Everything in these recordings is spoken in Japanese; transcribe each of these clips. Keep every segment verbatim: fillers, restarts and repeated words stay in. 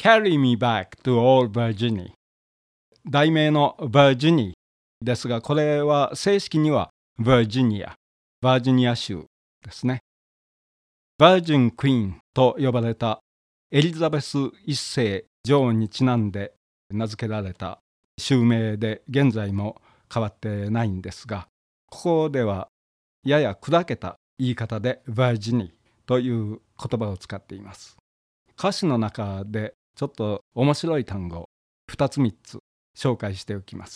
Carry me back to old Virginia。題名の Virginia ですが、これは正式には Virginia、バージニア州ですね。バージンクイーンと呼ばれたエリザベス一世女王にちなんで名付けられた州名で、現在も変わってないんですが、ここではやや砕けた言い方で Virginia という言葉を使っています。歌詞の中でちょっと面白い単語ふたつみっつ紹介しておきます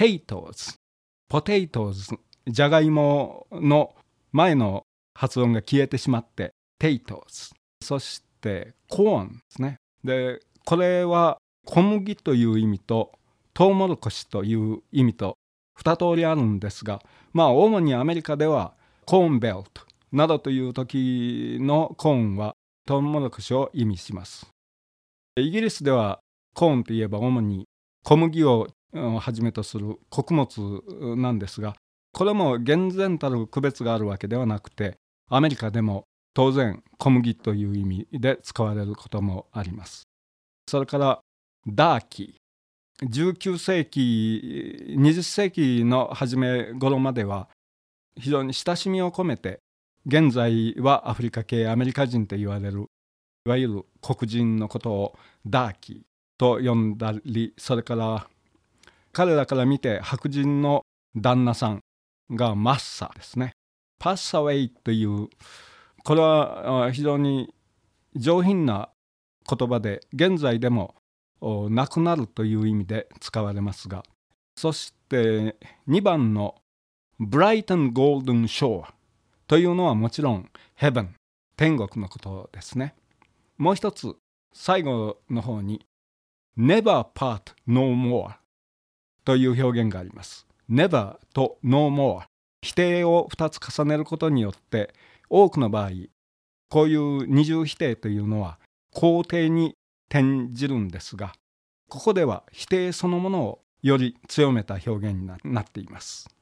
。Potatoes、Potatoes、じゃがいもの前の発音が消えてしまって Potatoes。そしてコーンですね。で、これは小麦という意味とトウモロコシという意味と二通りあるんですが、まあ主にアメリカではコーンベルトなどという時のコーンはトウモロコシを意味します。イギリスではコーンといえば主に小麦をはじめとする穀物なんですが、これも厳然たる区別があるわけではなくて、アメリカでも当然小麦という意味で使われることもあります。それからダーキー、じゅうきゅうせいき、にじゅっせいきの初め頃までは非常に親しみを込めて、現在はアフリカ系アメリカ人と言われるいわゆる黒人のことをダーキーと呼んだり、それから彼らから見て白人の旦那さんがマッサですね。パッサウェイという、これは非常に上品な言葉で、現在でも亡くなるという意味で使われますが、そしてにばんのブライトンゴールデンショーというのはもちろんヘブン、天国のことですね。もう一つ最後の方に Never part no more という表現があります。 Never と No more、 否定をふたつ重ねることによって多くの場合こういう二重否定というのは肯定に転じるんですが、ここでは否定そのものをより強めた表現になっています。